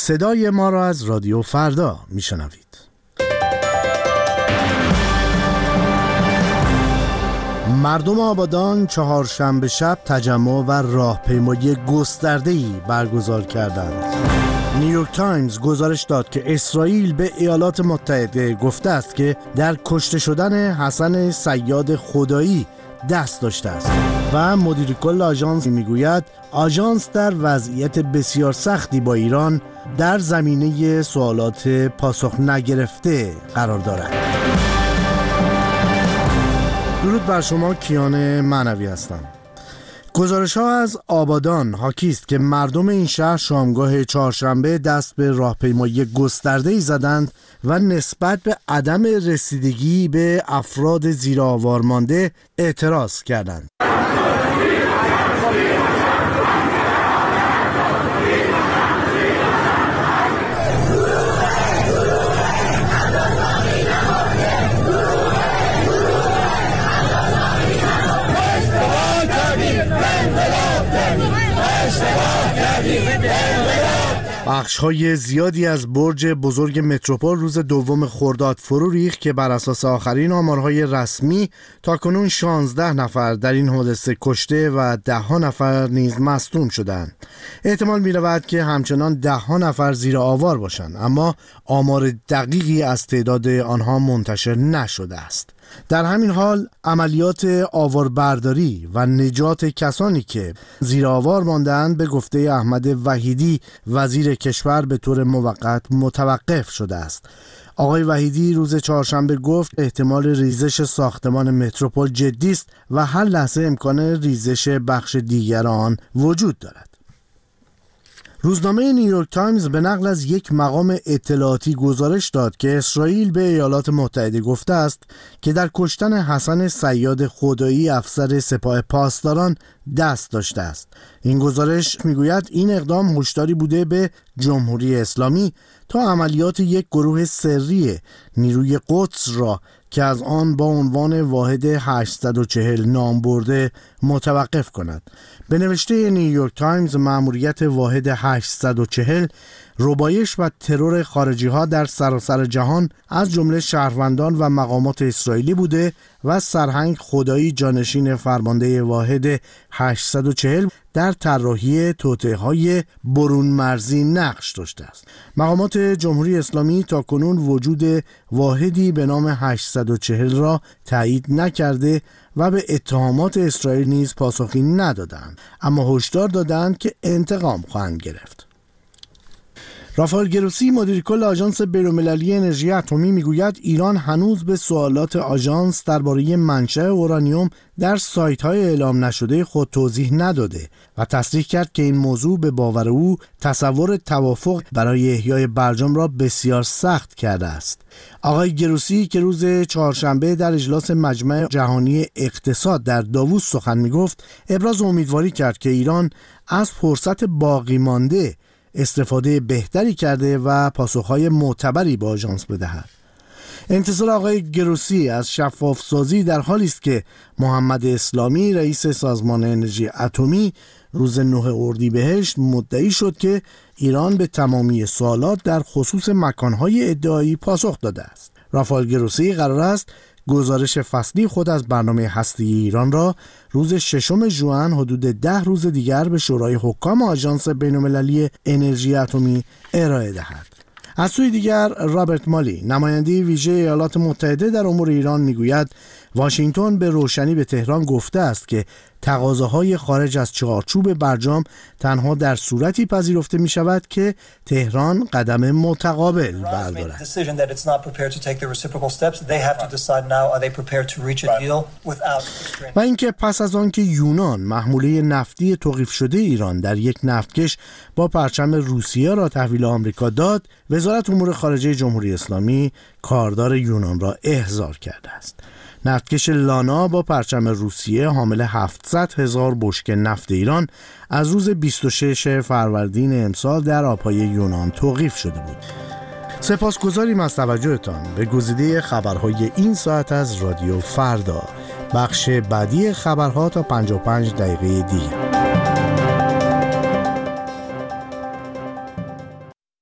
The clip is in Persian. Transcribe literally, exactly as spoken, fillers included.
صدای ما را از رادیو فردا میشنوید. مردم آبادان چهارشنبه شب تجمع و راهپیمایی گسترده‌ای برگزار کردند. نیویورک تایمز گزارش داد که اسرائیل به ایالات متحده گفته است که در کشته شدن حسن صیاد خدایی دست داشته است و مدیر کل آژانس میگوید آژانس در وضعیت بسیار سختی با ایران در زمینه سوالات پاسخ نگرفته قرار دارد. درود بر شما، کیان معنوی هستم. گزارش ها از آبادان حاکی است که مردم این شهر شامگاه چهارشنبه دست به راهپیمایی گسترده‌ای زدند و نسبت به عدم رسیدگی به افراد زیرآوار مانده اعتراض کردند. بخش‌های زیادی از برج بزرگ متروپول روز دوم خرداد فرو ریخت که بر اساس آخرین آمارهای رسمی تاکنون شانزده نفر در این حادثه کشته و ده ها نفر نیز مصدوم شدند. احتمال می‌رود که همچنان ده ها نفر زیر آوار باشند، اما آمار دقیقی از تعداد آنها منتشر نشده است. در همین حال عملیات آواربرداری و نجات کسانی که زیر آوار ماندند به گفته احمد وحیدی وزیر کشور به طور موقت متوقف شده است. آقای وحیدی روز چهارشنبه گفت احتمال ریزش ساختمان متروپول جدی است و هر لحظه امکان ریزش بخش دیگر آن وجود دارد. روزنامه نیویورک تایمز به نقل از یک مقام اطلاعاتی گزارش داد که اسرائیل به ایالات متحده گفته است که در کشتن حسن صیاد خدایی افسر سپاه پاسداران دست داشته است. این گزارش میگوید این اقدام هشداری بوده به جمهوری اسلامی تا عملیات یک گروه سری نیروی قدس را که از آن با عنوان واحد هشتصد و چهل نام برده متوقف کند. به نوشته نیویورک تایمز مأموریت واحد هشتصد و چهل ربایش و ترور خارجی ها در سراسر جهان از جمله شهروندان و مقامات اسرائیلی بوده و سرهنگ خدایی جانشین فرمانده واحد هشتصد و چهل در طراحی توطئه‌های برون مرزی نقش داشته است. مقامات جمهوری اسلامی تا کنون وجود واحدی به نام هشتصد و چهل را تایید نکرده و به اتهامات اسرائیل نیز پاسخی ندادند، اما هشدار دادند که انتقام خواهند گرفت. رافائل گروسی مدیر کل آژانس بین‌المللی انرژی اتمی میگوید ایران هنوز به سوالات آژانس درباره منشأ اورانیوم در سایت‌های اعلام نشده خود توضیح نداده و تصریح کرد که این موضوع به باور او تصور توافق برای احیای برجام را بسیار سخت کرده است. آقای گروسی که روز چهارشنبه در اجلاس مجمع جهانی اقتصاد در داووس سخن میگفت، ابراز امیدواری کرد که ایران از فرصت باقی مانده استفاده بهتری کرده و پاسخهای معتبری به آژانس بدهد. انتظار آقای گروسی از شفاف سازی در حالی است که محمد اسلامی رئیس سازمان انرژی اتمی روز نه اردیبهشت مدعی شد که ایران به تمامی سوالات در خصوص مکانهای ادعایی پاسخ داده است. رافائل گروسی قرار است گزارش فصلی خود از برنامه هسته‌ای ایران را روز ششم ژوئن حدود ده روز دیگر به شورای حکام آژانس بین‌المللی انرژی اتمی ارائه دهد. از سوی دیگر رابرت مالی نماینده ویژه ایالات متحده در امور ایران میگوید واشنگتن به روشنی به تهران گفته است که تقاضاهای خارج از چارچوب برجام تنها در صورتی پذیرفته می شود که تهران قدم متقابل بردارد. و اینکه پس از آن که یونان محموله نفتی توقیف شده ایران در یک نفتکش با پرچم روسیه را تحویل آمریکا داد، وزارت امور خارجه جمهوری اسلامی کاردار یونان را احضار کرده است. نفتکش لانا با پرچم روسیه حامل هفتصد هزار بشکه نفت ایران از روز بیست و ششم فروردین امسال در آبهای یونان توقیف شده بود. سپاسگزاریم از توجهتان به گزیده خبرهای این ساعت از رادیو فردا. بخش بعدی خبرها تا پنجاه و پنج دقیقه دیگر.